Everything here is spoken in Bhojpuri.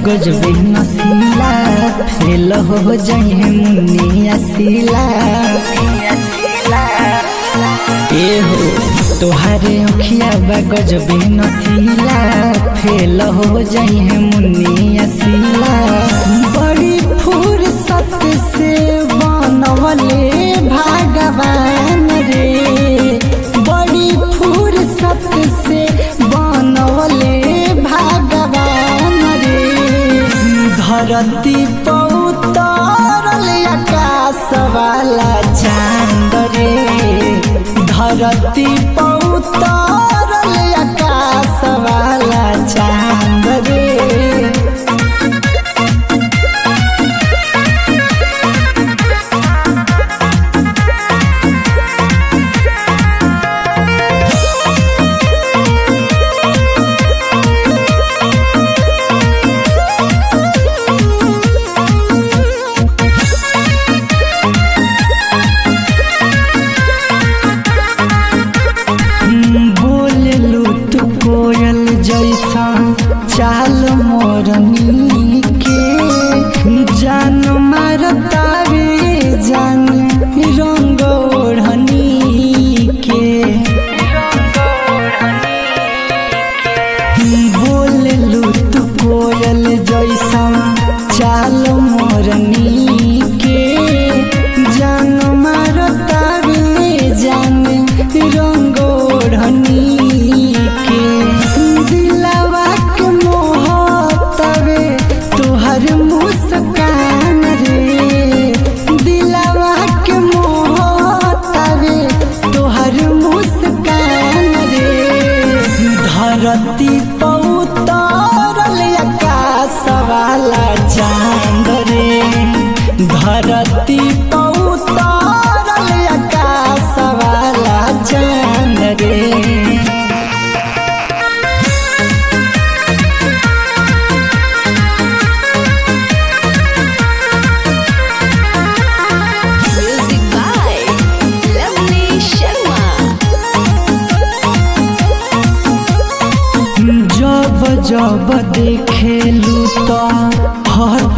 गजबे नसीला फेल हो जाए मुन्निया सीला ए हो तोहारे अखिया बा गजबे नसीला फेल हो जाए मुन्निया सीला बड़ी फुर्सत से बनवले भगवान रे बड़ी फुर्सत से बनवले भगवान रे धरती पर उतरल आकाश वाला चांद रे धरती पर उतरल आकाश वाला चांद रे कोयल जैसा चाल मोरनी के जान मारतावे जान रंग ओढ़नी के बोललू तू कोयल जैसा चाल मोरनी के जान मारतावे जान रंग ओढ़नी मुस्कान रे दिलवा के मोहतावे तोहर मुस्कान रे धरती पर उतरल आकाश वाला चांद रे धरती पर उतरल आकाश वाला चांद रे जब जब देखेलू तो हर